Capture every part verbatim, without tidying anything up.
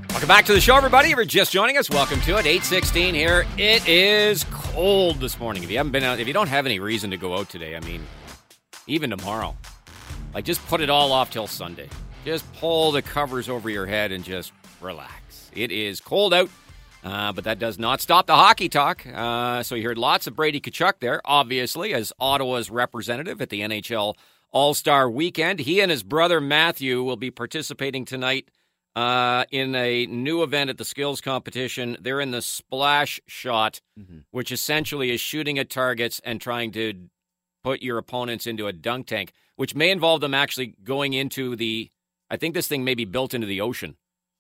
Welcome back to the show, everybody. If you're just joining us, welcome to it. eight sixteen here. It is cold this morning. If you haven't been out, if you don't have any reason to go out today, I mean, even tomorrow, like just put it all off till Sunday. Just pull the covers over your head and just relax. It is cold out, uh, but that does not stop the hockey talk. Uh, so you heard lots of Brady Tkachuk there, obviously, as Ottawa's representative at the N H L All-Star Weekend. He and his brother Matthew will be participating tonight Uh, in a new event at the skills competition. They're in the splash shot, mm-hmm. which essentially is shooting at targets and trying to put your opponents into a dunk tank, which may involve them actually going into the, I think this thing may be built into the ocean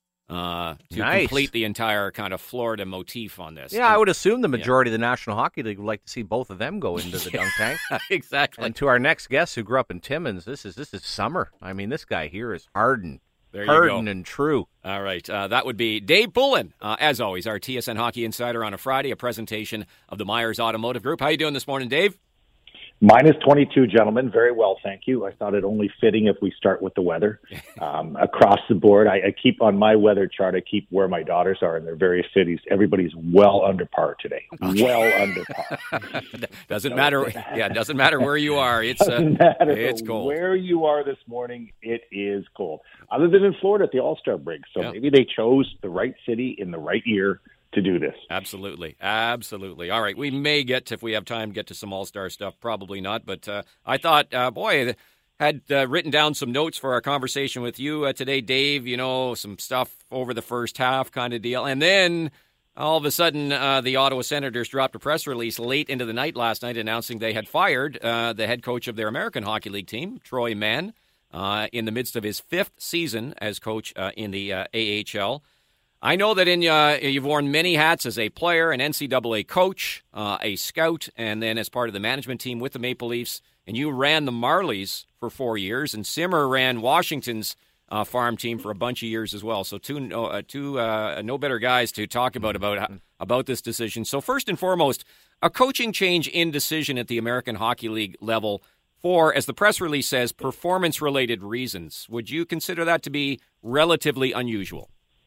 uh, to nice. complete the entire kind of Florida motif on this. Yeah, and, I would assume the majority yeah. of the National Hockey League would like to see both of them go into the dunk tank. Exactly. And to our next guest who grew up in Timmins, this is this is summer. I mean, this guy here is hardened. There you Harden go. and true. All right. Uh, that would be Dave Poulin, uh, as always, our T S N Hockey Insider on a Friday, a presentation of the Myers Automotive Group. How you doing this morning, Dave? Minus twenty-two, gentlemen. Very well, thank you. I thought it only fitting if we start with the weather. Um, across the board, I, I keep on my weather chart, I keep where my daughters are in their various cities. Everybody's well under par today. Okay. Well under par. doesn't no, matter. Yeah, it doesn't matter where you are. It's uh, matter it's cold. Where you are this morning, it is cold. Other than in Florida at the All-Star break. So yep. maybe they chose the right city in the right year to do this. Absolutely. Absolutely. All right. We may get, to, if we have time, get to some All-Star stuff. Probably not. But uh, I thought, uh, boy, had uh, written down some notes for our conversation with you uh, today, Dave, you know, some stuff over the first half kind of deal. And then all of a sudden, uh, the Ottawa Senators dropped a press release late into the night last night announcing they had fired uh, the head coach of their American Hockey League team, Troy Mann, uh, in the midst of his fifth season as coach uh, in the uh, A H L. I know that in uh, you've worn many hats as a player, an N C double A coach, uh, a scout, and then as part of the management team with the Maple Leafs. And you ran the Marlies for four years, and Simmer ran Washington's uh, farm team for a bunch of years as well. So two uh, two uh, no better guys to talk about about about this decision. So first and foremost, a coaching change in decision at the American Hockey League level for, as the press release says, performance-related reasons. Would you consider that to be relatively unusual?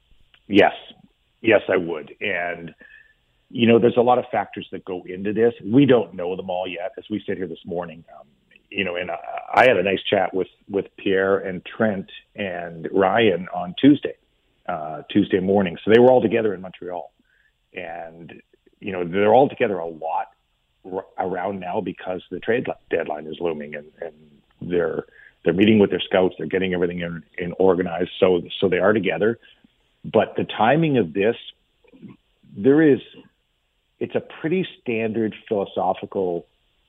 Yes. Yes, I would. And, you know, there's a lot of factors that go into this. We don't know them all yet, as we sit here this morning. Um, you know, and I, I had a nice chat with, with Pierre and Trent and Ryan on Tuesday, uh, Tuesday morning. So they were all together in Montreal. And, you know, they're all together a lot r- around now because the trade deadline is looming, and, and they're they're meeting with their scouts. They're getting everything in, in organized. So so they are together. But the timing of this, there is, it's a pretty standard philosophical,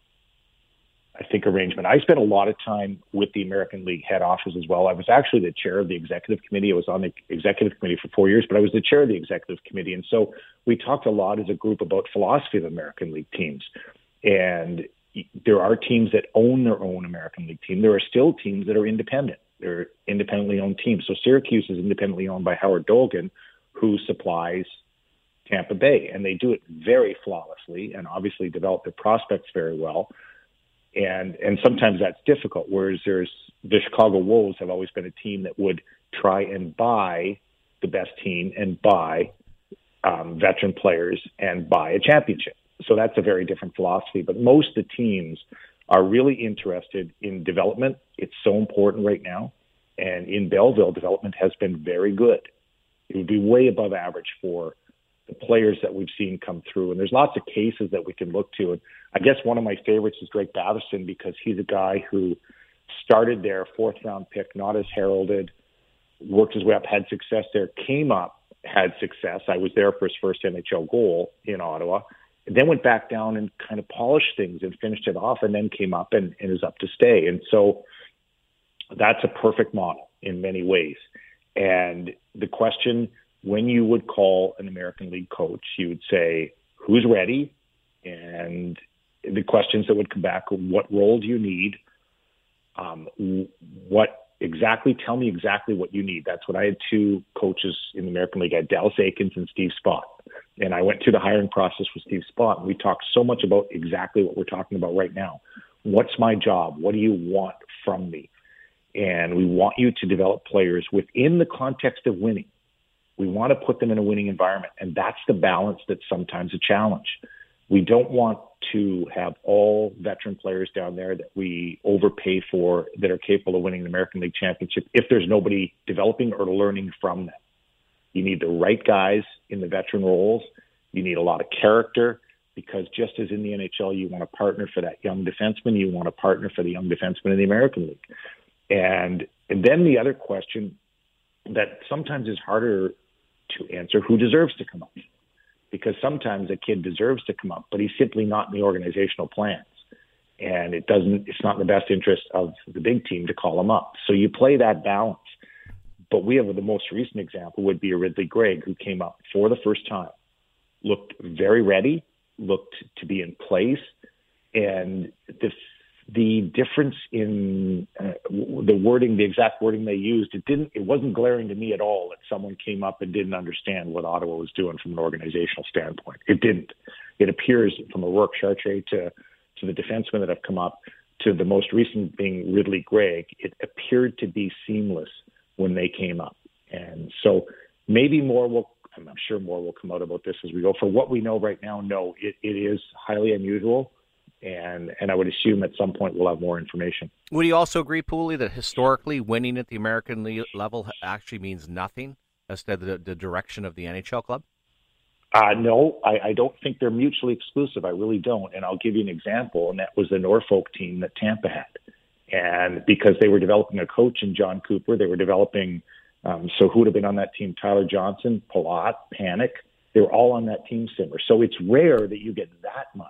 I think, arrangement. I spent a lot of time with the American League head office as well. I was actually the chair of the executive committee. I was on the executive committee for four years, but I was the chair of the executive committee. And so we talked a lot as a group about philosophy of American League teams. And there are teams that own their own American League team. There are still teams that are independent. They're independently owned teams. So Syracuse is independently owned by Howard Dolgan, who supplies Tampa Bay. And they do it very flawlessly and obviously develop their prospects very well. And and sometimes that's difficult, whereas there's the Chicago Wolves have always been a team that would try and buy the best team and buy um, veteran players and buy a championship. So that's a very different philosophy. But most of the teams are really interested in development. It's so important right now. And in Belleville, development has been very good. It would be way above average for the players that we've seen come through. And there's lots of cases that we can look to. And I guess one of my favorites is Drake Batherson, because he's a guy who started there, fourth round pick, not as heralded, worked his way up, had success there, came up, had success. I was there for his first N H L goal in Ottawa. And then went back down and kind of polished things and finished it off, and then came up and, and is up to stay. And so that's a perfect model in many ways. And the question, when you would call an American League coach, you would say, who's ready? And the questions that would come back, what role do you need? Um, what exactly, tell me exactly what you need. That's what I had two coaches in the American League. I had Dallas Aikens and Steve Spott. And I went through the hiring process with Steve Spott, and we talked so much about exactly what we're talking about right now. What's my job? What do you want from me? And we want you to develop players within the context of winning. We want to put them in a winning environment. And that's the balance that's sometimes a challenge. We don't want to have all veteran players down there that we overpay for that are capable of winning the American League Championship if there's nobody developing or learning from them. You need the right guys in the veteran roles. You need a lot of character, because just as in the N H L, you want a partner for that young defenseman, you want a partner for the young defenseman in the American League. And, and then the other question that sometimes is harder to answer, who deserves to come up? Because sometimes a kid deserves to come up, but he's simply not in the organizational plans. And it doesn't, it's not in the best interest of the big team to call him up. So you play that balance. But we have the most recent example would be a Ridley Gregg, who came up for the first time, looked very ready, looked to be in place. And the, the difference in uh, the wording, the exact wording they used, it didn't, it wasn't glaring to me at all that someone came up and didn't understand what Ottawa was doing from an organizational standpoint. It didn't. It appears from O'Rourke Chartier to, to the defensemen that have come up to the most recent being Ridley Gregg, it appeared to be seamless when they came up. And so maybe more will, I'm sure more will come out about this as we go. For what we know right now, no, it, it is highly unusual. And and I would assume at some point we'll have more information. Would you also agree, Pooley, that historically winning at the American League level actually means nothing as to the, the direction of the N H L club? Uh, no, I, I don't think they're mutually exclusive. I really don't. And I'll give you an example, and that was the Norfolk team that Tampa had. And because they were developing a coach in John Cooper, they were developing, um, so who would have been on that team? Tyler Johnson, Palat, Panic. They were all on that team, Simmer. So it's rare that you get that much.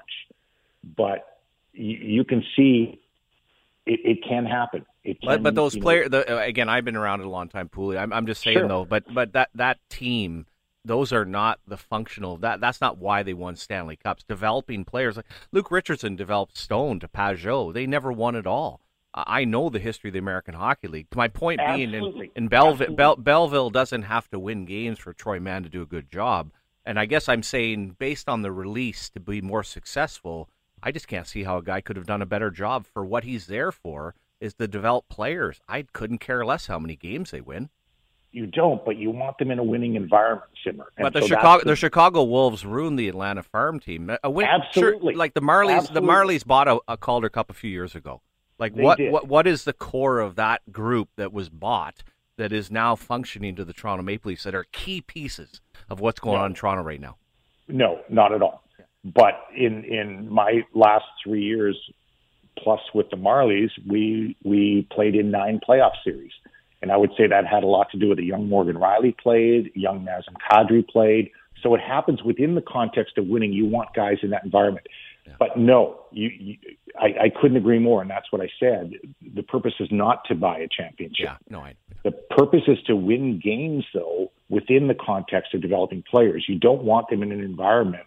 But you, you can see it, it can happen. It can, but, but those you know, players, the, again, I've been around it a long time, Pooley. I'm, I'm just saying, sure. though, but but that, that team, those are not the functional, that that's not why they won Stanley Cups. Developing players, like Luke Richardson developed Stone to Pajot. They never won it all. I know the history of the American Hockey League. My point Absolutely. being, in, in Belleville, Bell, Belleville doesn't have to win games for Troy Mann to do a good job. And I guess I'm saying, based on the release to be more successful, I just can't see how a guy could have done a better job for what he's there for, is to develop players. I couldn't care less how many games they win. You don't, but you want them in a winning environment, Simmer. And but the so Chicago, the, the Chicago Wolves ruined the Atlanta Farm team. A win, Absolutely. Sure, like the Marlies, Absolutely. the Marlies bought a, a Calder Cup a few years ago. Like They what, did. what what is the core of that group that was bought that is now functioning to the Toronto Maple Leafs that are key pieces of what's going No. on in Toronto right now? No, not at all. But in, in my last three years plus with the Marlies, we we played in nine playoff series. And I would say that had a lot to do with the young Morgan Riley played, young Nazem Kadri played. So it happens within the context of winning. You want guys in that environment. Yeah. But no, you, you I, I couldn't agree more, and that's what I said. The purpose is not to buy a championship. Yeah, no, I. The purpose is to win games, though, within the context of developing players. You don't want them in an environment.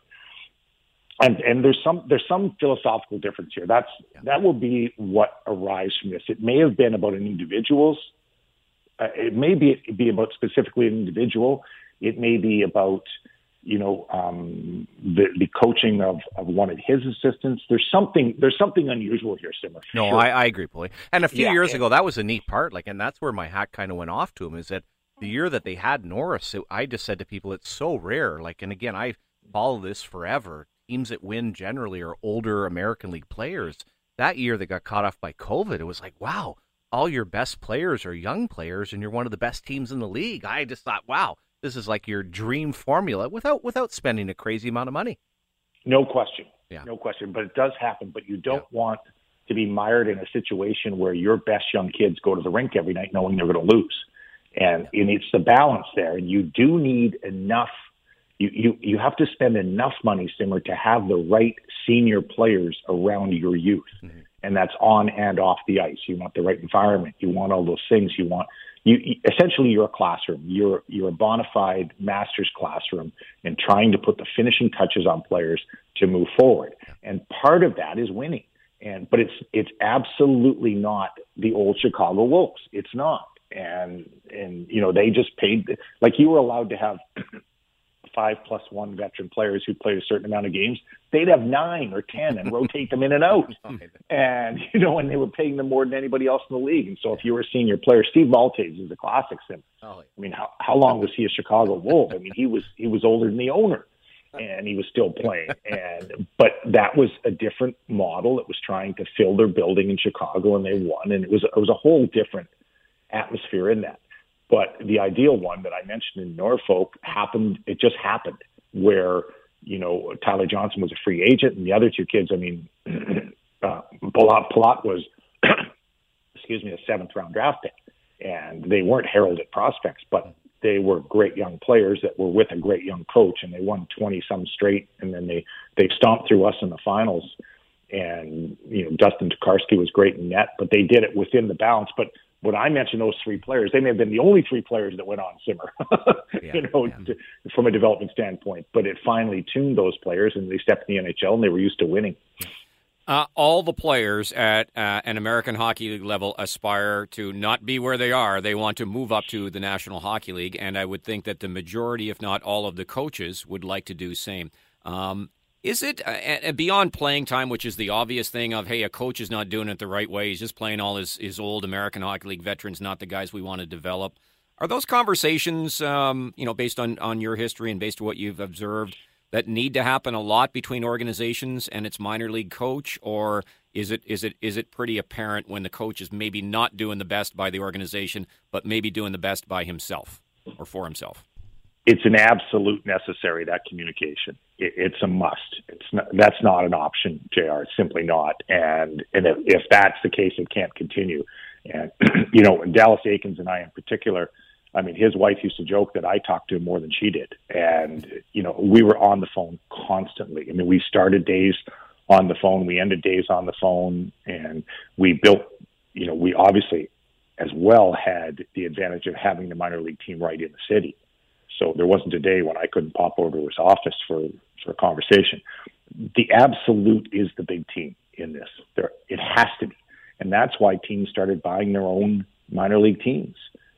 And and there's some there's some philosophical difference here. That's Yeah. that will be what arrives from this. It may have been about an individual's. Uh, it may be be about specifically an individual. It may be about, you know, um, the, the coaching of, of one of his assistants. There's something there's something unusual here, Simmer. No, Sure. I, I agree, Paulie. And a few Yeah, years and- ago, that was a neat part. Like, and that's where my hat kind of went off to him. Is that the year that they had Norris? It, I just said to people, it's so rare. Like, and again, I follow this forever. Teams that win generally are older American League players. That year they got caught off by COVID. It was like, wow, all your best players are young players, and you're one of the best teams in the league. I just thought, wow, this is like your dream formula without without spending a crazy amount of money. No question. Yeah. No question. But it does happen. But you don't Yeah. want to be mired in a situation where your best young kids go to the rink every night knowing they're going to lose. And, and it's the balance there. And you do need enough. You, you, you have to spend enough money, Simmer, to have the right senior players around your youth. Mm-hmm. And that's on and off the ice. You want the right environment. You want all those things. You want you, you essentially you're a classroom. You're you're a bona fide master's classroom and trying to put the finishing touches on players to move forward. And part of that is winning. And but it's it's absolutely not the old Chicago Wolves. It's not. And and you know they just paid, like, you were allowed to have five plus one veteran players who played a certain amount of games, they'd have nine or ten and rotate them in and out. And, you know, and they were paying them more than anybody else in the league. And so if you were a senior player, Steve Maltese is a classic sim. I mean, how, how long was he a Chicago Wolf? I mean, he was, he was older than the owner and he was still playing. And, but that was a different model. It was trying to fill their building in Chicago and they won. And it was, it was a whole different atmosphere in that. But the ideal one that I mentioned in Norfolk happened, it just happened, where, you know, Tyler Johnson was a free agent, and the other two kids, I mean, uh, Palat, Palat was, excuse me, a seventh-round draft pick, and they weren't heralded prospects, but they were great young players that were with a great young coach, and they won twenty-some straight, and then they, they stomped through us in the finals, and, you know, Dustin Tokarski was great in net, but they did it within the balance, but when I mentioned those three players, they may have been the only three players that went on Simmer, yeah, you know, yeah. to, from a development standpoint. But it finally tuned those players, and they stepped in the N H L, and they were used to winning. Uh, all the players at uh, an American Hockey League level aspire to not be where they are. They want to move up to the National Hockey League, and I would think that the majority, if not all of the coaches, would like to do the same. Um, Is it, uh, beyond playing time, which is the obvious thing of, hey, a coach is not doing it the right way, he's just playing all his, his old American Hockey League veterans, not the guys we want to develop. Are those conversations, um, you know, based on, on your history and based on what you've observed, that need to happen a lot between organizations and its minor league coach? Or is it is it is it pretty apparent when the coach is maybe not doing the best by the organization, but maybe doing the best by himself or for himself? It's an absolute necessary, that communication. It, it's a must. It's not, that's not an option, J R. It's simply not. And and if, if that's the case, it can't continue. And, you know, Dallas Aikens and I in particular, I mean, his wife used to joke that I talked to him more than she did. And, you know, we were on the phone constantly. I mean, we started days on the phone. We ended days on the phone. And we built, you know, we obviously as well had the advantage of having the minor league team right in the city. So there wasn't a day when I couldn't pop over to his office for, for a conversation. The absolute is the big team in this. There, it has to be. And that's why teams started buying their own minor league teams.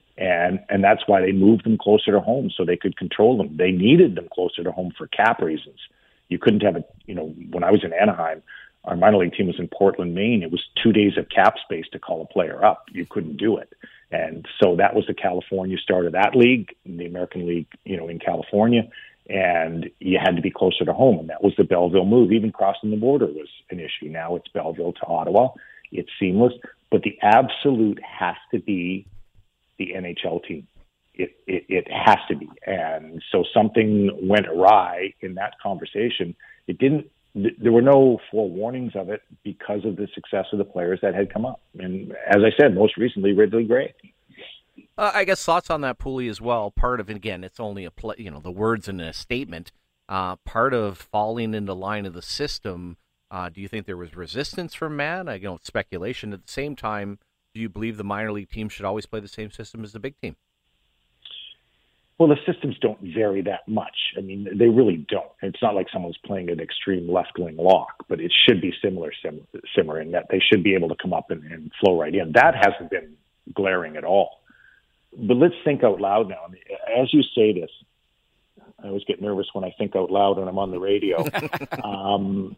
And and that's why they moved them closer to home so they could control them. They needed them closer to home for cap reasons. You couldn't have a, you know, when I was in Anaheim, our minor league team was in Portland, Maine. It was two days of cap space to call a player up. You couldn't do it. And so that was the California start of that league, the American League, you know, in California. And you had to be closer to home. And that was the Belleville move. Even crossing the border was an issue. Now it's Belleville to Ottawa. It's seamless. But the absolute has to be the N H L team. It, it, it has to be. And so something went awry in that conversation. It didn't, there were no forewarnings of it because of the success of the players that had come up. And as I said, most recently, Ridley Gray. Uh, I guess thoughts on that, Pooley, as well. Part of it, again, it's only a play, you know, the words in a statement. Uh, part of falling into line of the system, uh, do you think there was resistance from man? I you know, speculation. At the same time, do you believe the minor league team should always play the same system as the big team? Well, the systems don't vary that much. I mean, they really don't. It's not like someone's playing an extreme left-wing lock, but it should be similar, sim- similar in that they should be able to come up and, and flow right in. That hasn't been glaring at all. But let's think out loud now. I mean, as you say this, I always get nervous when I think out loud when I'm on the radio. um,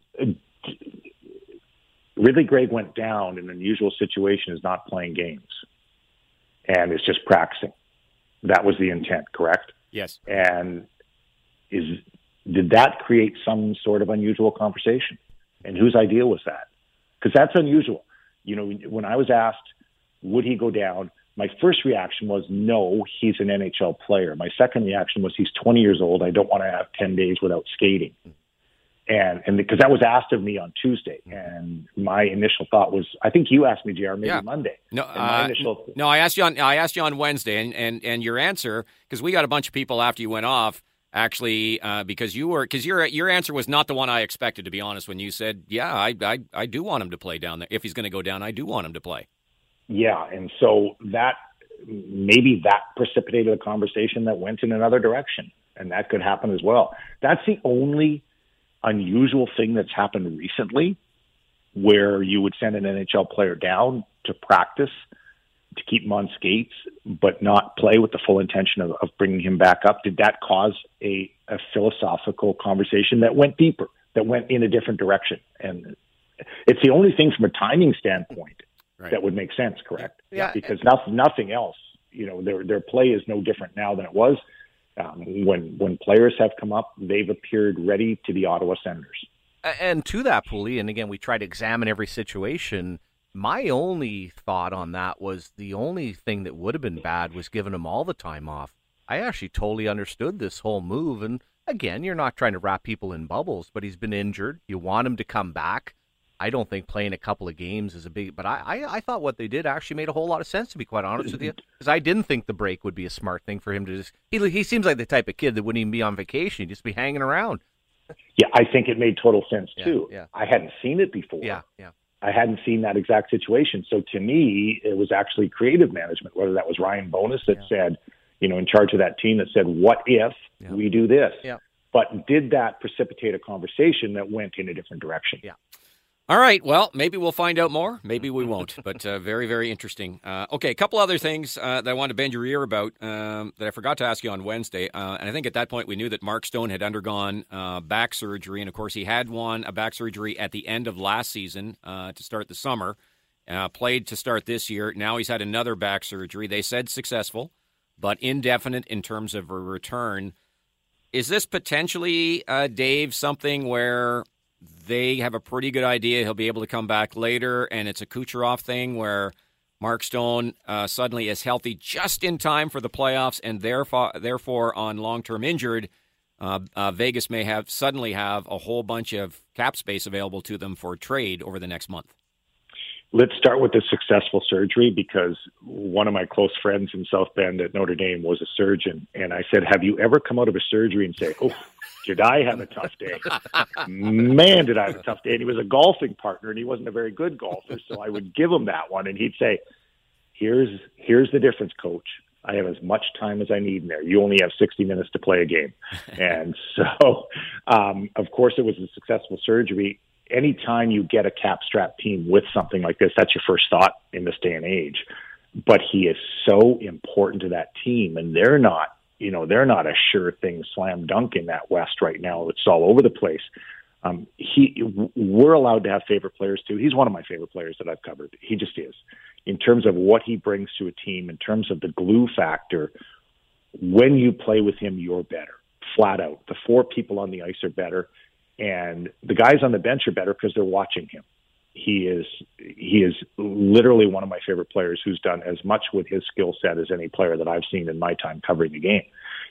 Ridley Gray went down in an unusual situation, is not playing games, and is just practicing. That was the intent, correct? Yes. And is did that create some sort of unusual conversation? And whose idea was that? Because that's unusual. You know, when I was asked, would he go down, my first reaction was, no, he's an N H L player. My second reaction was, he's twenty years old. I don't want to have ten days without skating. And and because that was asked of me on Tuesday, and my initial thought was, I think you asked me, J R, maybe yeah. Monday. No, and my uh, initial... no, I asked you on I asked you on Wednesday, and, and, and your answer, because we got a bunch of people after you went off, actually, uh, because you were because your your answer was not the one I expected, to be honest. When you said, yeah, I I, I do want him to play down there. If he's going to go down, I do want him to play. Yeah, and so that maybe that precipitated a conversation that went in another direction, and that could happen as well. That's the only unusual thing that's happened recently where you would send an N H L player down to practice to keep him on skates, but not play with the full intention of, of bringing him back up? Did that cause a, a philosophical conversation that went deeper, that went in a different direction? And it's the only thing from a timing standpoint right. that would make sense, correct? Yeah. Because nothing, nothing else, you know, their their play is no different now than it was. Um, when when players have come up, they've appeared ready to the Ottawa Senators. And to that, Pulley, and again, we try to examine every situation. My only thought on that was the only thing that would have been bad was giving him all the time off. I actually totally understood this whole move. And again, you're not trying to wrap people in bubbles, but he's been injured. You want him to come back. I don't think playing a couple of games is a big, but I, I, I thought what they did actually made a whole lot of sense, to be quite honest with you, because I didn't think the break would be a smart thing for him to just, he, he seems like the type of kid that wouldn't even be on vacation. He'd just be hanging around. Yeah, I think it made total sense too. Yeah, yeah. I hadn't seen it before. Yeah, yeah. I hadn't seen that exact situation. So to me, it was actually creative management, whether that was Ryan Bowness that yeah. said, you know, in charge of that team that said, what if yeah. we do this? Yeah. But did that precipitate a conversation that went in a different direction? Yeah. All right. Well, maybe we'll find out more. Maybe we won't. But uh, very, very interesting. Uh, okay, a couple other things uh, that I wanted to bend your ear about um, that I forgot to ask you on Wednesday. Uh, and I think at that point we knew that Mark Stone had undergone uh, back surgery. And, of course, he had one, a back surgery at the end of last season uh, to start the summer. Uh, played to start this year. Now he's had another back surgery. They said successful, but indefinite in terms of a return. Is this potentially, uh, Dave, something where they have a pretty good idea he'll be able to come back later, and it's a Kucherov thing where Mark Stone uh, suddenly is healthy just in time for the playoffs, and therefore, therefore on long-term injured, uh, uh, Vegas may have suddenly have a whole bunch of cap space available to them for trade over the next month? Let's start with the successful surgery, because one of my close friends in South Bend at Notre Dame was a surgeon. And I said, have you ever come out of a surgery and say, oh, did I have a tough day? Man, did I have a tough day. And he was a golfing partner, and he wasn't a very good golfer. So I would give him that one, and he'd say, here's here's the difference, coach. I have as much time as I need in there. You only have sixty minutes to play a game. And so, um, of course, it was a successful surgery. Anytime you get a cap-strapped team with something like this, that's your first thought in this day and age. But he is so important to that team, and they're not, you know, they're not a sure thing slam dunk in that West right now. It's all over the place. Um, he, we're allowed to have favorite players too. He's one of my favorite players that I've covered. He just is. In terms of what he brings to a team, in terms of the glue factor, when you play with him, you're better, flat out. The four people on the ice are better. And the guys on the bench are better because they're watching him. He is he is literally one of my favorite players who's done as much with his skill set as any player that I've seen in my time covering the game.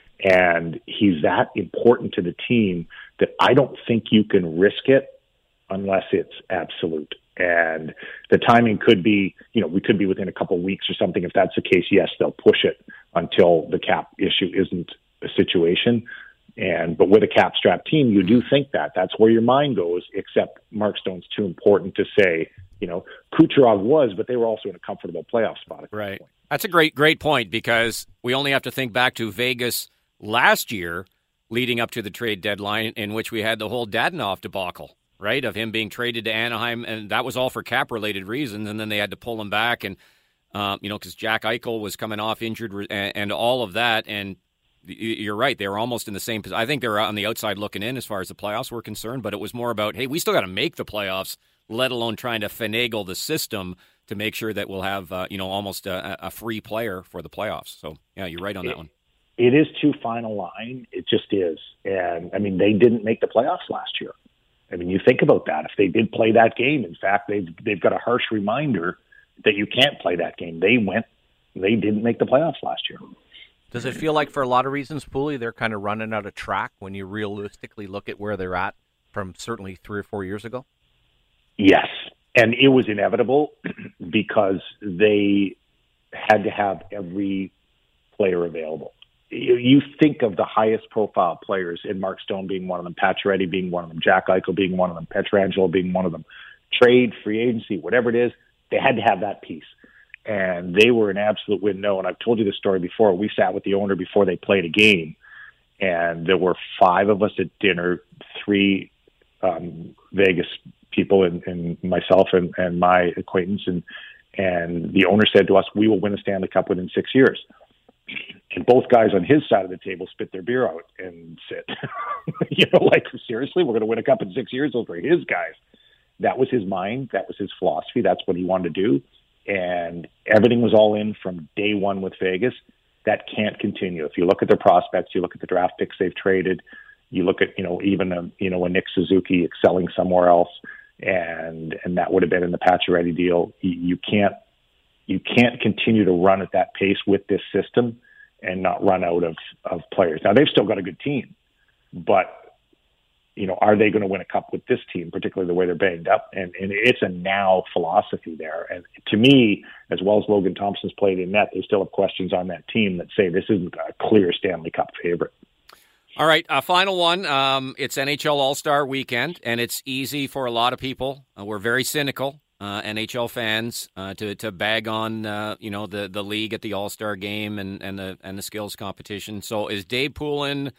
And he's that important to the team that I don't think you can risk it unless it's absolute. And the timing could be, you know, we could be within a couple of weeks or something. If that's the case, yes, they'll push it until the cap issue isn't a situation. And but with a cap-strapped team, you do think that. That's where your mind goes, except Mark Stone's too important to say, you know, Kucherov was, but they were also in a comfortable playoff spot. At right. That point. That's a great, great point, because we only have to think back to Vegas last year leading up to the trade deadline, in which we had the whole Dadonov debacle, right, of him being traded to Anaheim, and that was all for cap-related reasons, and then they had to pull him back, and, um, you know, because Jack Eichel was coming off injured and, and all of that, and you're right. They were almost in the same position. I think they were on the outside looking in as far as the playoffs were concerned, but it was more about, hey, we still got to make the playoffs, let alone trying to finagle the system to make sure that we'll have, uh, you know, almost a, a free player for the playoffs. So, yeah, you're right on that it, one. It is too fine a line. It just is. And, I mean, they didn't make the playoffs last year. I mean, you think about that. If they did play that game, in fact, they've, they've got a harsh reminder that you can't play that game. They went, they didn't make the playoffs last year. Does it feel like, for a lot of reasons, Pulley, they're kind of running out of track when you realistically look at where they're at from certainly three or four years ago? Yes, and it was inevitable because they had to have every player available. You, you think of the highest profile players, in Mark Stone being one of them, Pacioretty being one of them, Jack Eichel being one of them, Pietrangelo being one of them, trade, free agency, whatever it is, they had to have that piece. And they were an absolute win-no. And I've told you this story before. We sat with the owner before they played a game, and there were five of us at dinner, three um, Vegas people and, and myself and, and my acquaintance. And And the owner said to us, we will win a Stanley Cup within six years. And both guys on his side of the table spit their beer out and said, you know, like, seriously, we're going to win a cup in six years? Those were his guys. That was his mind. That was his philosophy. That's what he wanted to do. And everything was all in from day one with Vegas. That can't continue. If you look at their prospects, you look at the draft picks they've traded, you look at, you know, even a, you know, a Nick Suzuki excelling somewhere else, and and that would have been in the Pacioretty deal. You, you can't you can't continue to run at that pace with this system and not run out of, of players. Now, they've still got a good team, but, you know, are they going to win a cup with this team, particularly the way they're banged up? And, and it's a now philosophy there. And to me, as well as Logan Thompson's played in net, they still have questions on that team that say this isn't a clear Stanley Cup favorite. All right, uh, final one. Um, it's N H L All-Star Weekend, and it's easy for a lot of people. Uh, we're very cynical, uh, N H L fans, uh, to to bag on uh, you know the, the league at the All-Star game and, and the and the skills competition. So is Dave Poulin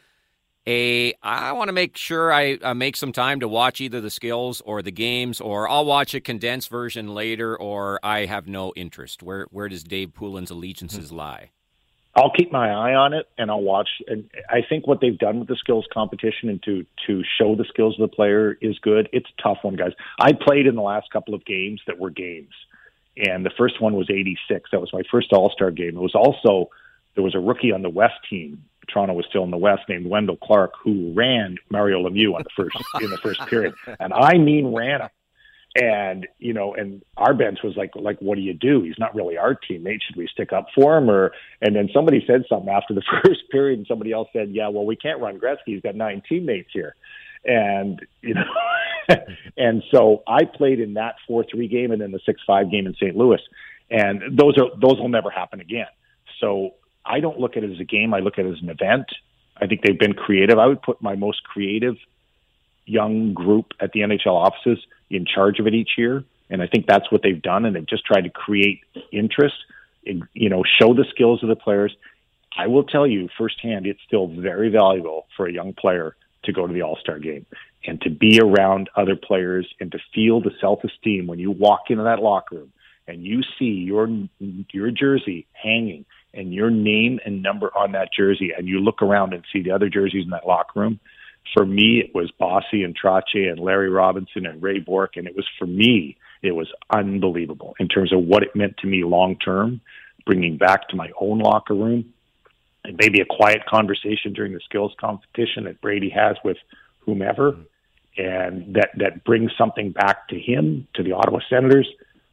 a? I want to make sure I uh, make some time to watch either the skills or the games, or I'll watch a condensed version later, or I have no interest. Where where does Dave Poulin's allegiances mm-hmm. lie? I'll keep my eye on it, and I'll watch. And I think what they've done with the skills competition and to to show the skills of the player is good. It's a tough one, guys. I played in the last couple of games that were games, and the first one was eighty-six. That was my first All-Star game. It was also, there was a rookie on the West team. Toronto was still in the West, named Wendell Clark, who ran Mario Lemieux on the first in the first period, and I mean ran him. And, you know, and our bench was like, like, what do you do? He's not really our teammate. Should we stick up for him? Or, and then somebody said something after the first period, and somebody else said, yeah, well, we can't run Gretzky. He's got nine teammates here. And, you know, and so I played in that four three game and then the six five game in Saint Louis. And those are, those will never happen again. So I don't look at it as a game. I look at it as an event. I think they've been creative. I would put my most creative young group at the N H L offices in charge of it each year. And I think that's what they've done. And they've just tried to create interest, you know, show the skills of the players. I will tell you firsthand, it's still very valuable for a young player to go to the All-Star game and to be around other players and to feel the self-esteem when you walk into that locker room and you see your, your jersey hanging and your name and number on that jersey, and you look around and see the other jerseys in that locker room. For me, it was Bossy and Trottier and Larry Robinson and Ray Bourque, and it was, for me, it was unbelievable in terms of what it meant to me long-term, bringing back to my own locker room, and maybe a quiet conversation during the skills competition that Brady has with whomever, and that, that brings something back to him, to the Ottawa Senators.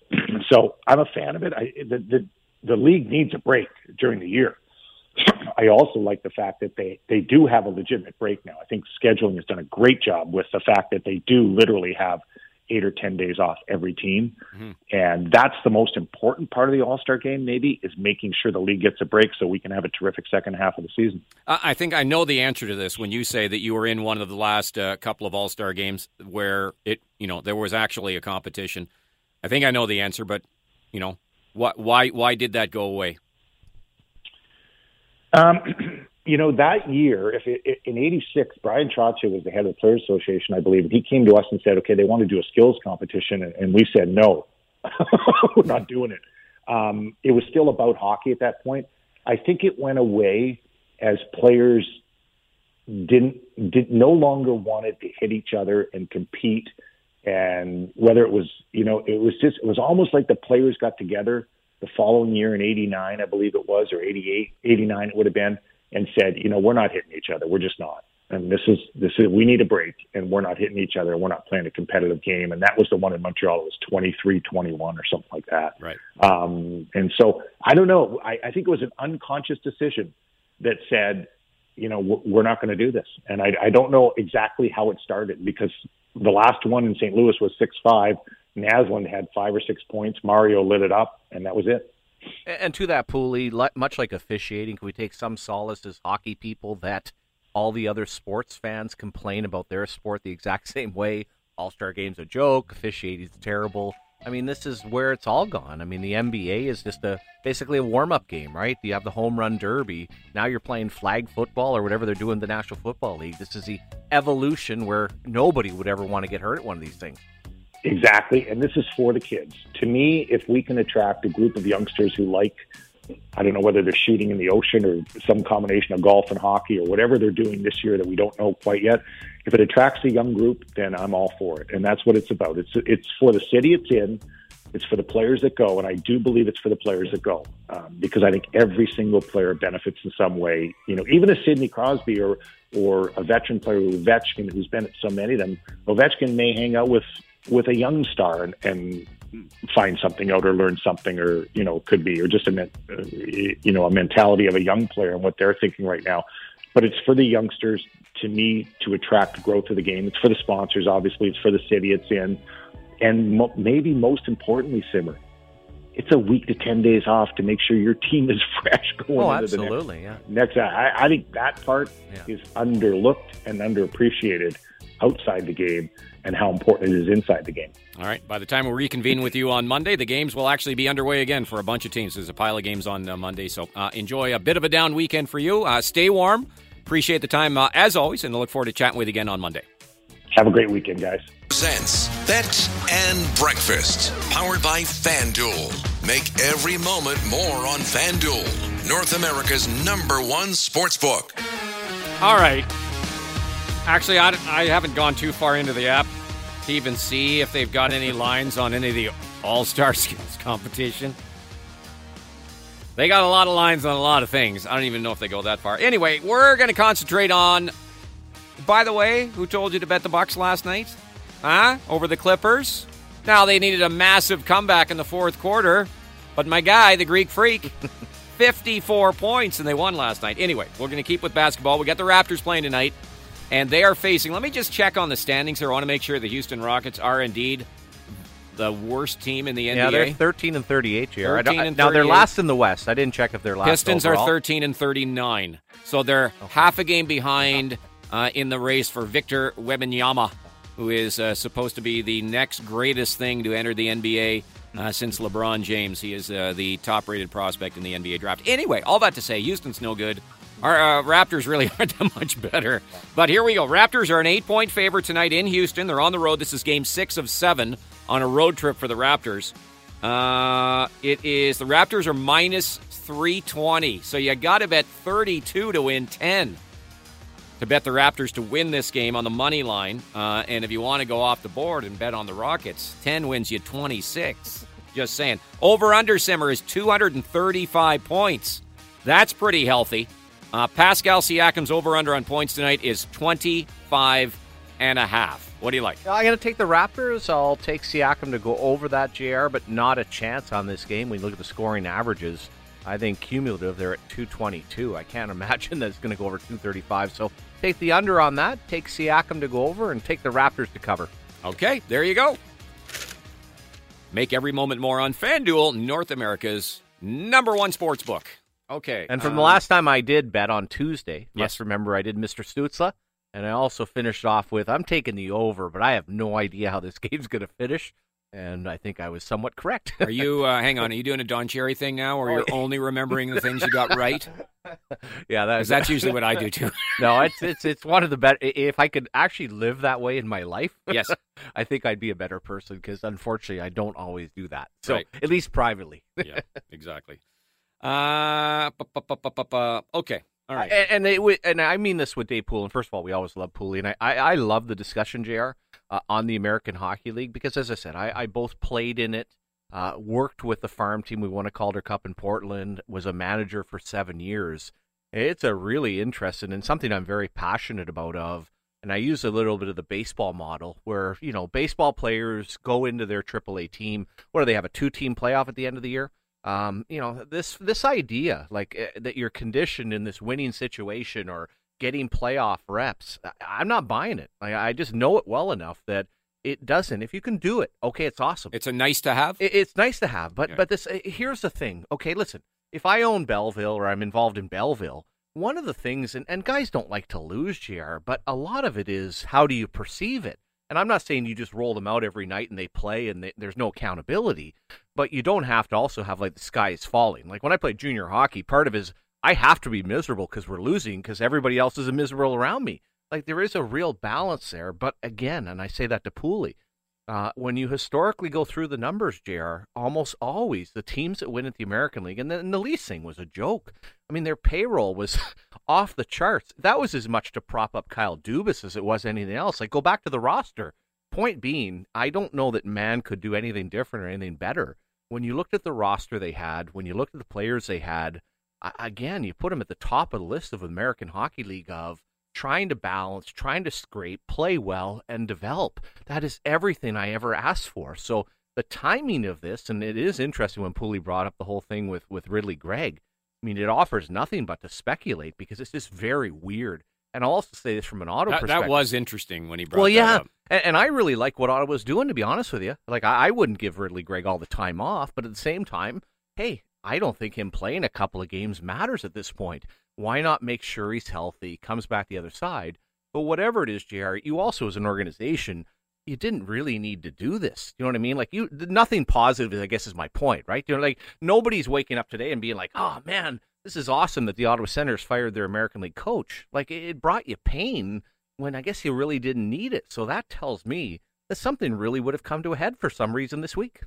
So I'm a fan of it. I, the, the, the league needs a break during the year. I also like the fact that they, they do have a legitimate break now. I think scheduling has done a great job with the fact that they do literally have eight or ten days off every team. Mm-hmm. And that's the most important part of the All-Star game, maybe, is making sure the league gets a break so we can have a terrific second half of the season. I think I know the answer to this when you say that you were in one of the last uh, couple of All-Star games where it, you know, there was actually a competition. I think I know the answer, but, you know, wh- why why did that go away? Um, you know, that year, if it, in eighty-six, Brian Trottier was the head of the Players Association, I believe, and he came to us and said, okay, they want to do a skills competition, and, and we said, no, we're not doing it. Um, it was still about hockey at that point. I think it went away as players didn't, did no longer wanted to hit each other and compete, and whether it was, you know, it was just, it was almost like the players got together the following year in eighty-nine, I believe it was, or eighty-eight, eighty-nine it would have been, and said, you know, we're not hitting each other. We're just not. And this is, this is, we need a break, and we're not hitting each other. We're not playing a competitive game. And that was the one in Montreal. It was twenty-three twenty-one or something like that. Right. Um, and so I don't know. I, I think it was an unconscious decision that said, you know, we're not going to do this. And I, I don't know exactly how it started, because the last one in Saint Louis was six five. Naslund had five or six points. Mario lit it up, and that was it. And to that, Pooley, much like officiating, can we take some solace as hockey people that all the other sports fans complain about their sport the exact same way? All-Star game's a joke, officiating's terrible. I mean, this is where it's all gone. I mean, the N B A is just a basically a warm-up game, right? You have the home run derby. Now you're playing flag football or whatever they're doing in the National Football League. This is the evolution where nobody would ever want to get hurt at one of these things. Exactly, and this is for the kids. To me, if we can attract a group of youngsters who like, I don't know whether they're shooting in the ocean or some combination of golf and hockey or whatever they're doing this year that we don't know quite yet, if it attracts a young group, then I'm all for it. And that's what it's about. It's it's for the city it's in. It's for the players that go, and I do believe it's for the players that go, um, because I think every single player benefits in some way. You know, even a Sidney Crosby or or a veteran player, Ovechkin, who's been at so many of them, Ovechkin may hang out with, with a young star and, and find something out or learn something, or, you know, could be, or just a, uh, you know, a mentality of a young player and what they're thinking right now. But it's for the youngsters, to me, to attract growth of the game. It's for the sponsors, obviously. It's for the city it's in. And mo- maybe most importantly, Simmer, it's a week to ten days off to make sure your team is fresh going oh, into absolutely, the next. yeah. next I, I think that part yeah. is underlooked and underappreciated outside the game, and how important it is inside the game. All right. By the time we reconvene with you on Monday, the games will actually be underway again for a bunch of teams. There's a pile of games on uh, Monday, so uh, enjoy a bit of a down weekend for you. Uh, stay warm. Appreciate the time, uh, as always, and I look forward to chatting with you again on Monday. Have a great weekend, guys. Presents Bet and Breakfast, powered by FanDuel. Make every moment more on FanDuel, North America's number one sportsbook. All right. Actually, I, I haven't gone too far into the app to even see if they've got any lines on any of the All-Star Skills competition. They got a lot of lines on a lot of things. I don't even know if they go that far. Anyway, we're going to concentrate on... By the way, who told you to bet the Bucks last night? Huh? Over the Clippers? Now, they needed a massive comeback in the fourth quarter, but my guy, the Greek Freak, fifty-four points, and they won last night. Anyway, we're going to keep with basketball. We got the Raptors playing tonight, and they are facing... Let me just check on the standings here. I want to make sure the Houston Rockets are indeed the worst team in the N B A. Yeah, they're thirteen and thirty-eight here. thirteen and now, they're thirty-eight. last in the West. I didn't check if they're last Pistons overall. are thirteen and thirty-nine. So they're okay. half a game behind... Uh, in the race for Victor Wembanyama, who is uh, supposed to be the next greatest thing to enter the N B A uh, since LeBron James. He is uh, the top-rated prospect in the N B A draft. Anyway, all that to say, Houston's no good. Our uh, Raptors really aren't that much better. But here we go. Raptors are an eight-point favorite tonight in Houston. They're on the road. This is game six of seven on a road trip for the Raptors. Uh, it is the Raptors are minus three twenty, so you got to bet thirty-two to win ten. To bet the Raptors to win this game on the money line. Uh, and if you want to go off the board and bet on the Rockets, ten wins you twenty-six. Just saying. Over-under, Simmer, is two hundred thirty-five points. That's pretty healthy. Uh, Pascal Siakam's over-under on points tonight is twenty-five and a half. What do you like? I'm going to take the Raptors. I'll take Siakam to go over that, J R, but not a chance on this game. When you look at the scoring averages, I think cumulative, they're at two twenty-two. I can't imagine that it's going to go over two thirty-five. So take the under on that, take Siakam to go over, and take the Raptors to cover. Okay, there you go. Make every moment more on FanDuel, North America's number one sports book. Okay. And from um, the last time I did bet on Tuesday, yes. must remember I did Mister Stutzla, and I also finished off with, I'm taking the over, but I have no idea how this game's going to finish. And I think I was somewhat correct. Are you, uh, hang on, are you doing a Don Cherry thing now, or you're only remembering the things you got right? Yeah, that, that's usually what I do, too. No, it's it's it's one of the better. If I could actually live that way in my life, yes, I think I'd be a better person, because unfortunately I don't always do that. So, right. At least privately. Yeah, exactly. Uh, okay. All right. And, and, it, and I mean this with Dave Poulin. First of all, we always love Poulin. I, I, I love the discussion, J R, uh, on the American Hockey League, because, as I said, I, I both played in it, uh, worked with the farm team. We won a Calder Cup in Portland, was a manager for seven years. It's a really interesting and something I'm very passionate about of. And I use a little bit of the baseball model where, you know, baseball players go into their triple A team. What do they have, a two-team playoff at the end of the year? Um, you know, this this idea, like, uh, that you're conditioned in this winning situation or getting playoff reps, I, I'm not buying it. I, I just know it well enough that it doesn't. If you can do it, okay, it's awesome. It's a nice to have? It, it's nice to have, but, yeah. but this uh, here's the thing. Okay, listen, if I own Belleville or I'm involved in Belleville, one of the things, and, and guys don't like to lose, G R, but a lot of it is how do you perceive it? And I'm not saying you just roll them out every night and they play and they, there's no accountability, but you don't have to also have, like, the sky is falling. Like, when I play junior hockey, part of it is I have to be miserable because we're losing because everybody else is miserable around me. Like, there is a real balance there. But again, and I say that to Pooley, Uh, when you historically go through the numbers, J R, almost always the teams that win at the American League, and the, and the Leafs thing was a joke. I mean, their payroll was off the charts. That was as much to prop up Kyle Dubas as it was anything else. Like, go back to the roster. Point being, I don't know that man could do anything different or anything better. When you looked at the roster they had, when you looked at the players they had, again, you put them at the top of the list of American Hockey League of trying to balance, trying to scrape, play well, and develop. That is everything I ever asked for. So the timing of this, and it is interesting when Pooley brought up the whole thing with, with Ridley Gregg. I mean, it offers nothing but to speculate because it's just very weird. And I'll also say this from an Ottawa that, perspective. That was interesting when he brought well, yeah. that up. And, and I really like what Ottawa's doing, to be honest with you. Like, I, I wouldn't give Ridley Gregg all the time off, but at the same time, hey, I don't think him playing a couple of games matters at this point. Why not make sure he's healthy, comes back the other side? But whatever it is, J R, you also as an organization, you didn't really need to do this. You know what I mean? Like, you, nothing positive, I guess, is my point, right? You know, like, nobody's waking up today and being like, oh, man, this is awesome that the Ottawa Senators fired their American League coach. Like, it brought you pain when I guess you really didn't need it. So that tells me that something really would have come to a head for some reason this week.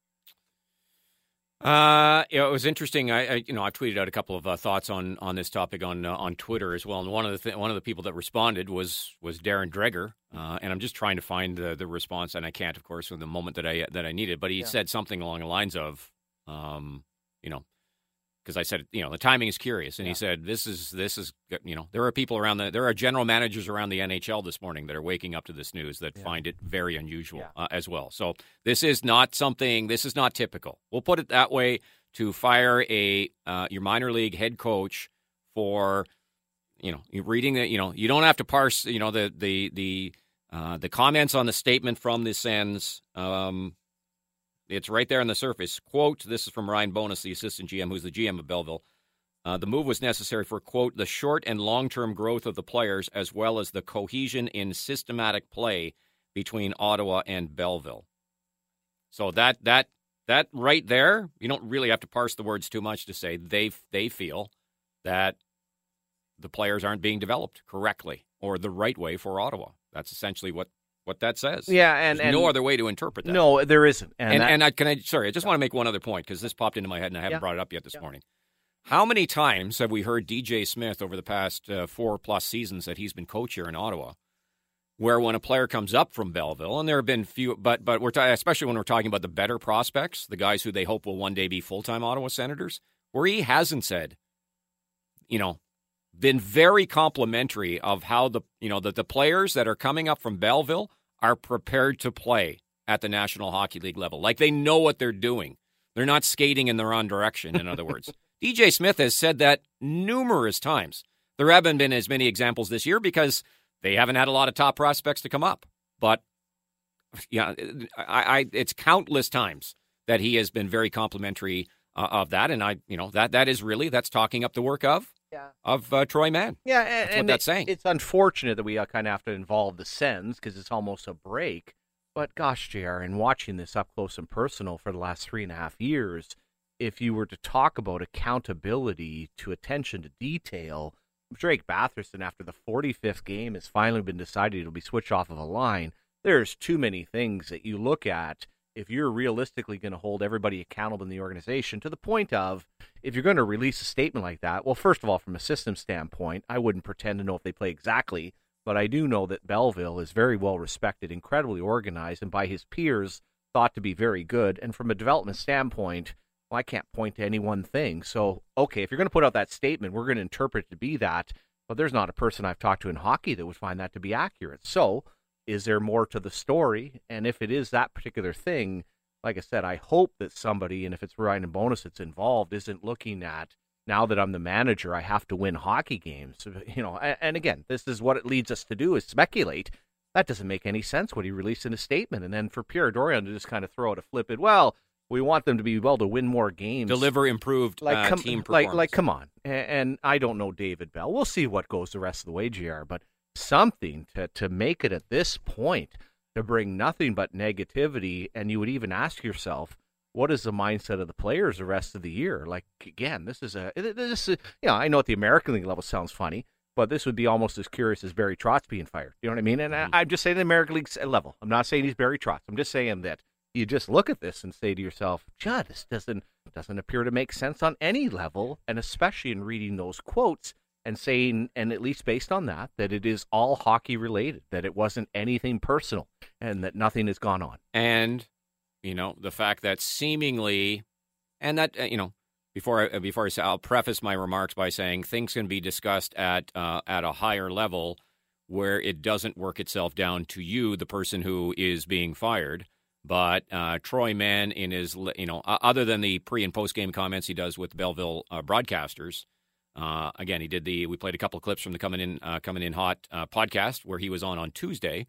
Uh, you know, it was interesting. I, I, you know, I've tweeted out a couple of uh, thoughts on, on this topic on uh, on Twitter as well. And one of the th- one of the people that responded was was Darren Dreger. Uh, and I'm just trying to find the, the response, and I can't, of course, in the moment that I that I needed. But he yeah. said something along the lines of, um, you know, because I said, you know, the timing is curious, and yeah. he said, this is this is, you know, there are people around the there are general managers around the N H L this morning that are waking up to this news that yeah. find it very unusual yeah. uh, as well. So this is not something. This is not typical. We'll put it that way. To fire a uh, your minor league head coach for, you know, you're reading the, you know, you don't have to parse, you know, the the the uh, the comments on the statement from the Sens. Um, It's right there on the surface. Quote, this is from Ryan Bonus, the assistant G M, who's the G M of Belleville. Uh, the move was necessary for, quote, the short and long-term growth of the players as well as the cohesion in systematic play between Ottawa and Belleville. So that that that right there, you don't really have to parse the words too much to say they they feel that the players aren't being developed correctly or the right way for Ottawa. That's essentially what What that says. Yeah, and, There's and no other way to interpret that. No, there isn't. And and, that, and I can I sorry, I just want to make one other point because this popped into my head and I haven't yeah. brought it up yet this yeah. morning. How many times have we heard D J Smith over the past uh, four plus seasons that he's been coach here in Ottawa, where when a player comes up from Belleville, and there have been few, but but we're ta- especially when we're talking about the better prospects, the guys who they hope will one day be full time Ottawa Senators, where he hasn't said, you know, been very complimentary of how the you know that the players that are coming up from Belleville are prepared to play at the National Hockey League level. Like they know what they're doing. They're not skating in the wrong direction, in other words. D J Smith has said that numerous times. There haven't been as many examples this year because they haven't had a lot of top prospects to come up. But yeah, I, I it's countless times that he has been very complimentary uh, of that, and I, you know, that that is really that's talking up the work of yeah. of uh, Troy Mann. Yeah, and, that's what and that's it, saying. It's unfortunate that we uh, kind of have to involve the Sens because it's almost a break. But gosh, J R, in watching this up close and personal for the last three and a half years, if you were to talk about accountability to attention to detail, Drake Batherson, after the forty-fifth game, has finally been decided he'll be switched off of a line. There's too many things that you look at if you're realistically going to hold everybody accountable in the organization to the point of, if you're going to release a statement like that, well, first of all, from a system standpoint, I wouldn't pretend to know if they play exactly, but I do know that Belleville is very well respected, incredibly organized, and by his peers thought to be very good. And from a development standpoint, well, I can't point to any one thing. So, okay, if you're going to put out that statement, we're going to interpret it to be that, but there's not a person I've talked to in hockey that would find that to be accurate. So, is there more to the story? And if it is that particular thing, like I said, I hope that somebody, and if it's Ryan Bonus that's involved, isn't looking at, now that I'm the manager, I have to win hockey games. You know, and, and again, this is what it leads us to do, is speculate. That doesn't make any sense what he released in a statement. And then for Pierre Dorion to just kind of throw out a flippant, well, we want them to be able to win more games. Deliver improved like, uh, com- team performance. Like, like, come on. And, and I don't know David Bell. We'll see what goes the rest of the way, J R, but something to, to make it at this point, to bring nothing but negativity, and you would even ask yourself, what is the mindset of the players the rest of the year? Like, again, this is a, this is, you know, I know at the American League level sounds funny, but this would be almost as curious as Barry Trotz being fired. You know what I mean? And I, I'm just saying the American League level. I'm not saying he's Barry Trotz. I'm just saying that you just look at this and say to yourself, Judd, this doesn't doesn't appear to make sense on any level, and especially in reading those quotes and saying, and at least based on that, that it is all hockey related, that it wasn't anything personal, and that nothing has gone on. And, you know, the fact that seemingly, and that, uh, you know, Before I, before I say, I'll preface my remarks by saying things can be discussed at uh, at a higher level where it doesn't work itself down to you, the person who is being fired. But uh, Troy Mann, in his, you know, other than the pre and post game comments he does with Belleville uh, broadcasters, uh, again, he did the. We played a couple of clips from the Coming In uh, Coming In Hot uh, podcast where he was on on Tuesday,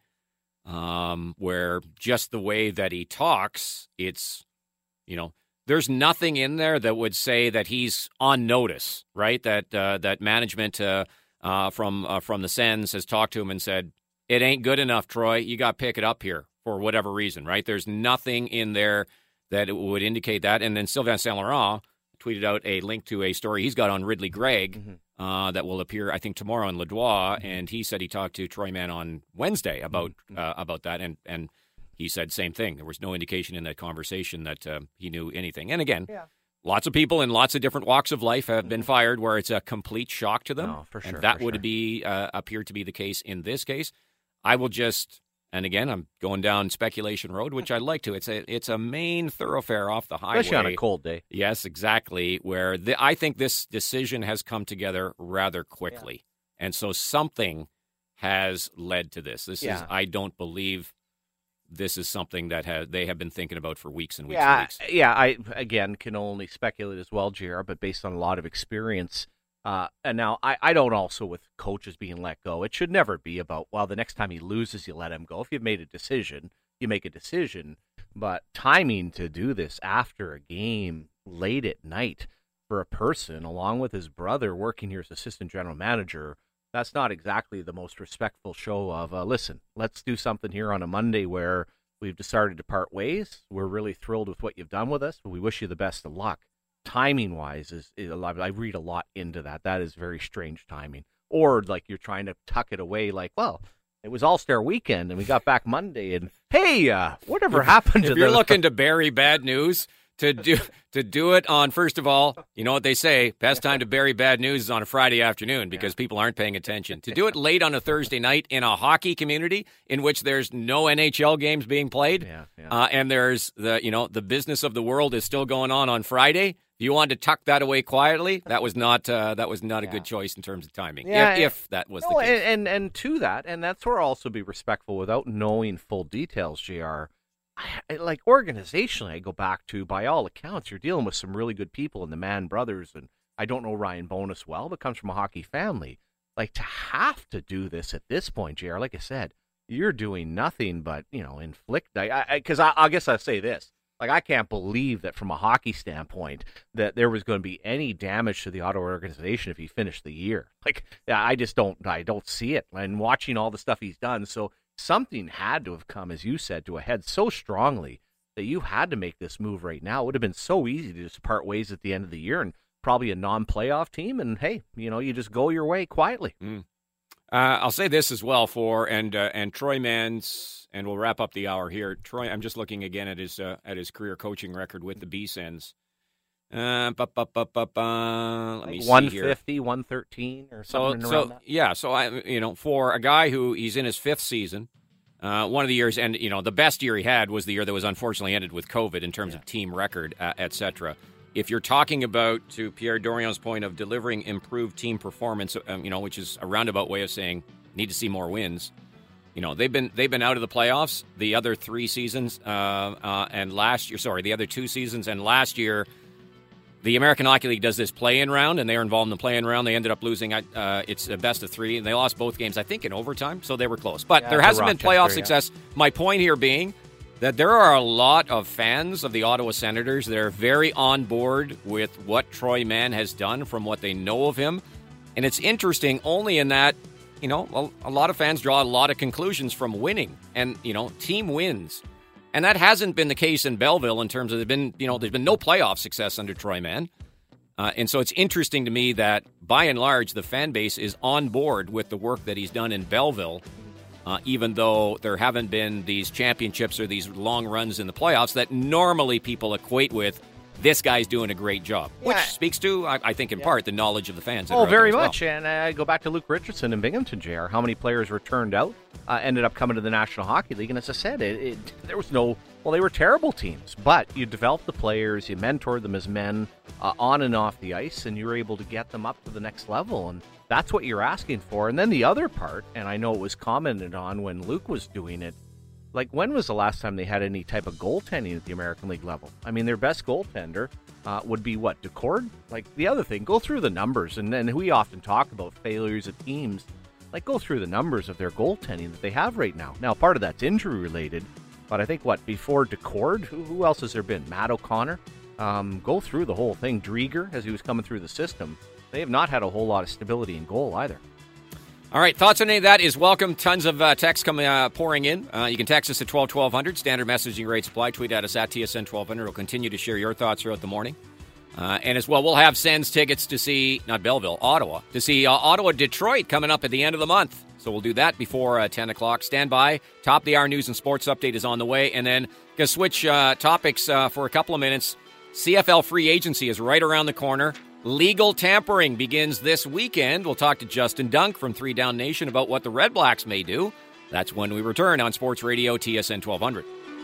um, where just the way that he talks, it's, you know. There's nothing in there that would say that he's on notice, right? That uh, that management uh, uh, from uh, from the Sens has talked to him and said, it ain't good enough, Troy. You got to pick it up here for whatever reason, right? There's nothing in there that would indicate that. And then Sylvain Saint-Laurent tweeted out a link to a story he's got on Ridley Gregg mm-hmm. uh, that will appear, I think, tomorrow in Le Dois. Mm-hmm. And he said he talked to Troy Mann on Wednesday about mm-hmm. uh, about that. And and he said same thing. There was no indication in that conversation that uh, he knew anything. And again, yeah. lots of people in lots of different walks of life have been fired where it's a complete shock to them. No, for sure, and that for would sure. be uh, appear to be the case in this case. I will just, and again, I'm going down speculation road, which I like to. It's a it's a main thoroughfare off the highway. Especially on a cold day. Yes, exactly. Where the, I think this decision has come together rather quickly. Yeah. And so something has led to this. This yeah. is, I don't believe... This is something that has, they have been thinking about for weeks and weeks yeah, and weeks. Yeah, I, again, can only speculate as well, J R, but based on a lot of experience. Uh, and now, I, I don't also, with coaches being let go, it should never be about, well, the next time he loses, you let him go. If you've made a decision, you make a decision. But timing to do this after a game late at night for a person, along with his brother working here as assistant general manager, that's not exactly the most respectful show of, uh, listen, let's do something here on a Monday where we've decided to part ways. We're really thrilled with what you've done with us, but we wish you the best of luck. Timing-wise, is, is a lot, I read a lot into that. That is very strange timing. Or like you're trying to tuck it away like, well, it was All-Star Weekend, and we got back Monday, and hey, uh, whatever happened if to you're the... looking to bury bad news... To do to do it on, first of all, you know what they say, best time to bury bad news is on a Friday afternoon because yeah. people aren't paying attention. To do it late on a Thursday night in a hockey community in which there's no N H L games being played, yeah, yeah. Uh, and there's the you know the business of the world is still going on on Friday. If you wanted to tuck that away quietly, that was not uh, that was not a yeah. good choice in terms of timing. Yeah, if, if that was no, the case, and, and and to that, and that's where I'll also be respectful without knowing full details, J R. I, like organizationally, I go back to, by all accounts, you're dealing with some really good people in the Mann brothers, and I don't know Ryan Bonus well, but comes from a hockey family. Like, to have to do this at this point, J R, like I said, you're doing nothing but, you know, inflict. Because I, I, I, I guess I'll say this. Like, I can't believe that from a hockey standpoint that there was going to be any damage to the Ottawa organization if he finished the year. Like, yeah, I just don't, I don't see it. And watching all the stuff he's done, so something had to have come, as you said, to a head so strongly that you had to make this move right now. It would have been so easy to just part ways at the end of the year and probably a non-playoff team, and hey, you know, you just go your way quietly. Mm. Uh, I'll say this as well for and uh, and Troy Mann's, and we'll wrap up the hour here. Troy, I'm just looking again at his uh, at his career coaching record with the B-Sens. Uh, bu- bu- bu- bu- bu- let me like see one here. one fifty, one thirteen or So, something so around that. yeah, so I, you know, for a guy who he's in his fifth season, uh, one of the years, and you know, the best year he had was the year that was unfortunately ended with COVID in terms yeah. of team record, uh, et cetera. If you're talking about, to Pierre Dorion's point of delivering improved team performance, um, you know, which is a roundabout way of saying need to see more wins. You know, they've been they've been out of the playoffs the other three seasons, uh, uh, and last year, sorry, the other two seasons, and last year. The American Hockey League does this play-in round, and they were involved in the play-in round. They ended up losing. Uh, it's a best of three, and they lost both games, I think, in overtime, so they were close. But yeah, there hasn't been playoff yeah. success. My point here being that there are a lot of fans of the Ottawa Senators that are very on board with what Troy Mann has done from what they know of him. And it's interesting only in that, you know, a, a lot of fans draw a lot of conclusions from winning and, you know, team wins. And that hasn't been the case in Belleville in terms of there's been, you know, there's been no playoff success under Troy Mann. Uh, and so it's interesting to me that, by and large, the fan base is on board with the work that he's done in Belleville, uh, even though there haven't been these championships or these long runs in the playoffs that normally people equate with this guy's doing a great job, Yeah. which speaks to, I, I think, in Yeah. part, the knowledge of the fans. that Oh, are out very there as much. well. And I go back to Luke Richardson in Binghamton, J R. How many players were turned out, uh, ended up coming to the National Hockey League. And as I said, it, it, there was no, well, they were terrible teams. But you developed the players, you mentored them as men uh, on and off the ice, and you were able to get them up to the next level. And that's what you're asking for. And then the other part, and I know it was commented on when Luke was doing it, like, when was the last time they had any type of goaltending at the American League level? I mean, their best goaltender uh, would be, what, Decord? Like, the other thing, go through the numbers, and then we often talk about failures of teams. Like, go through the numbers of their goaltending that they have right now. Now, part of that's injury-related, but I think, what, before Decord, who, who else has there been? Matt O'Connor? Um, go through the whole thing. Drieger, as he was coming through the system. They have not had a whole lot of stability in goal either. All right, thoughts on any of that is welcome. Tons of uh, texts coming uh, pouring in. Uh, you can text us at twelve twelve hundred. Standard messaging rates apply. Tweet at us at T S N twelve hundred. We'll continue to share your thoughts throughout the morning. Uh, and as well, we'll have Sens tickets to see, not Belleville, Ottawa, to see uh, Ottawa-Detroit coming up at the end of the month. So we'll do that before uh, ten o'clock. Stand by. Top of the hour news and sports update is on the way. And then going to switch uh, topics uh, for a couple of minutes. C F L free agency is right around the corner. Legal tampering begins this weekend. We'll talk to Justin Dunk from Three Down Nation about what the Red Blacks may do. That's when we return on Sports Radio T S N twelve hundred.